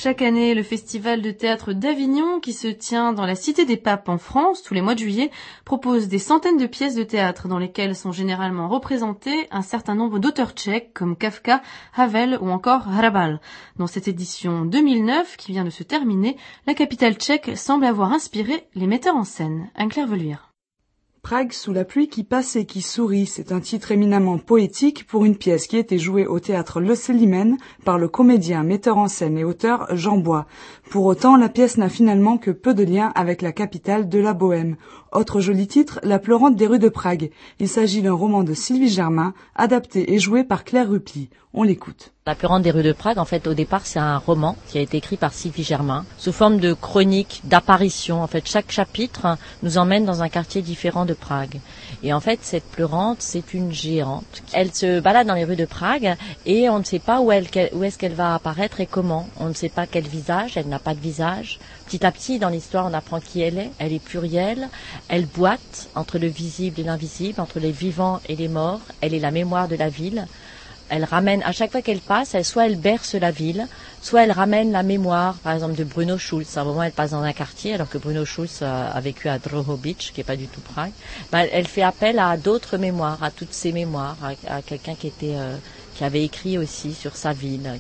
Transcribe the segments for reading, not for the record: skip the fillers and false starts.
Chaque année, le Festival de théâtre d'Avignon, qui se tient dans la Cité des Papes en France, tous les mois de juillet, propose des centaines de pièces de théâtre dans lesquelles sont généralement représentés un certain nombre d'auteurs tchèques comme Kafka, Havel ou encore Hrabal. Dans cette édition 2009, qui vient de se terminer, la capitale tchèque semble avoir inspiré les metteurs en scène. Anne-Claire Veluire. Prague sous la pluie qui passe et qui sourit, c'est un titre éminemment poétique pour une pièce qui était jouée au théâtre Le Célimène par le comédien, metteur en scène et auteur Jean Bois. Pour autant, la pièce n'a finalement que peu de lien avec la capitale de la Bohême. Autre joli titre, La pleurante des rues de Prague. Il s'agit d'un roman de Sylvie Germain, adapté et joué par Claire Rupli. On l'écoute. La pleurante des rues de Prague, en fait, au départ, c'est un roman qui a été écrit par Sylvie Germain, sous forme de chronique, d'apparition. En fait, chaque chapitre nous emmène dans un quartier différent de Prague. Et en fait, cette pleurante, c'est une géante. Elle se balade dans les rues de Prague et on ne sait pas où est-ce qu'elle va apparaître et comment. On ne sait pas quel visage, elle n'a pas de visage. Petit à petit, dans l'histoire, on apprend qui elle est plurielle, elle boite entre le visible et l'invisible, entre les vivants et les morts, elle est la mémoire de la ville. Elle ramène, à chaque fois qu'elle passe, soit elle berce la ville, soit elle ramène la mémoire, par exemple, de Bruno Schulz. À un moment, elle passe dans un quartier, alors que Bruno Schulz a vécu à Drohobych, qui est pas du tout Prague. Elle fait appel à d'autres mémoires, à toutes ses mémoires, à quelqu'un qui avait écrit aussi sur sa ville,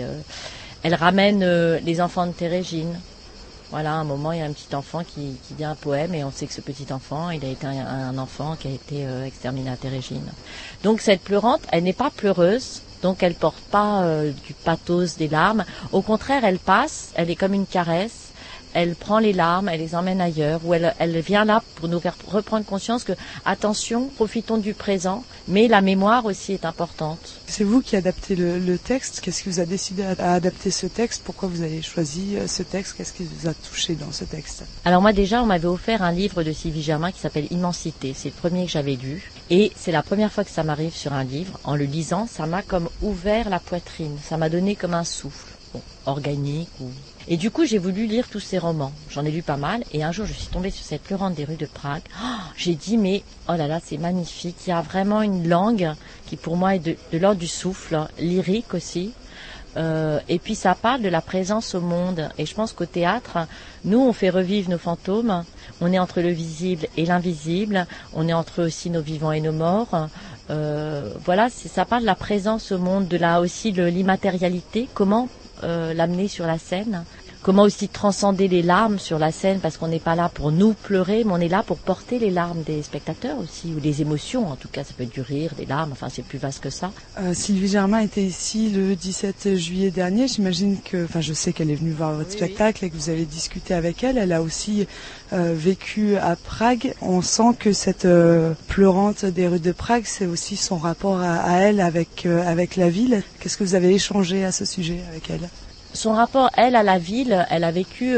elle ramène les enfants de Térégine. Voilà, à un moment, il y a un petit enfant qui dit un poème et on sait que ce petit enfant, il a été un enfant qui a été exterminé à Térégine. Donc cette pleurante, elle n'est pas pleureuse, donc elle porte pas du pathos, des larmes. Au contraire, elle passe, elle est comme une caresse. Elle prend les larmes, elle les emmène ailleurs, ou elle vient là pour nous faire reprendre conscience que, attention, profitons du présent, mais la mémoire aussi est importante. C'est vous qui adaptez le texte. Qu'est-ce qui vous a décidé à adapter ce texte? Pourquoi vous avez choisi ce texte? Qu'est-ce qui vous a touché dans ce texte? Alors moi déjà, on m'avait offert un livre de Sylvie Germain qui s'appelle Immensité. C'est le premier que j'avais lu. Et c'est la première fois que ça m'arrive sur un livre. En le lisant, ça m'a comme ouvert la poitrine. Ça m'a donné comme un souffle, organique ou... Et du coup, j'ai voulu lire tous ces romans. J'en ai lu pas mal. Et un jour, je suis tombée sur cette pleurante des rues de Prague. J'ai dit, mais oh là là, c'est magnifique. Il y a vraiment une langue qui, pour moi, est de l'ordre du souffle, lyrique aussi. Et puis, ça parle de la présence au monde. Et je pense qu'au théâtre, nous, on fait revivre nos fantômes. On est entre le visible et l'invisible. On est entre aussi nos vivants et nos morts. Voilà, ça parle de la présence au monde, de l'immatérialité. Comment l'amener sur la scène, comment aussi transcender les larmes sur la scène, parce qu'on n'est pas là pour nous pleurer, mais on est là pour porter les larmes des spectateurs aussi, ou des émotions, en tout cas ça peut être du rire, des larmes, enfin c'est plus vaste que ça. Sylvie Germain était ici le 17 juillet dernier, j'imagine je sais qu'elle est venue voir votre spectacle et que vous avez discuté avec elle, elle a aussi vécu à Prague. On sent que cette pleurante des rues de Prague, c'est aussi son rapport à elle avec la ville. Qu'est-ce que vous avez échangé à ce sujet avec elle? Son rapport, elle, à la ville, elle a vécu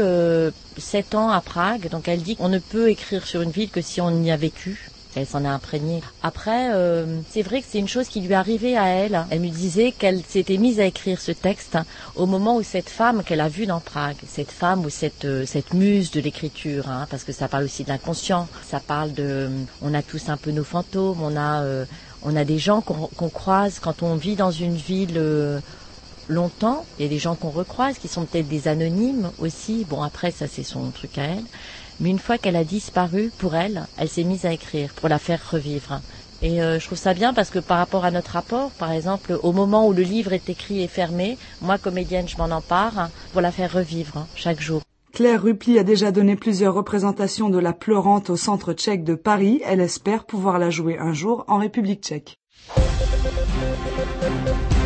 7 ans à Prague, donc elle dit qu'on ne peut écrire sur une ville que si on y a vécu. Elle s'en est imprégnée. Après, c'est vrai que c'est une chose qui lui est arrivée à elle. Elle me disait qu'elle s'était mise à écrire ce texte au moment où cette femme qu'elle a vue dans Prague, cette femme ou cette muse de l'écriture, parce que ça parle aussi de l'inconscient, ça parle on a tous un peu nos fantômes, on a des gens qu'on croise quand on vit dans une ville longtemps. Il y a des gens qu'on recroise qui sont peut-être des anonymes aussi. Bon, après, ça c'est son truc à elle. Mais une fois qu'elle a disparu, pour elle, elle s'est mise à écrire pour la faire revivre. Et je trouve ça bien parce que par rapport à notre rapport, par exemple, au moment où le livre est écrit et fermé, moi, comédienne, je m'en empare pour la faire revivre chaque jour. Claire Rupli a déjà donné plusieurs représentations de La Pleurante au Centre tchèque de Paris. Elle espère pouvoir la jouer un jour en République tchèque.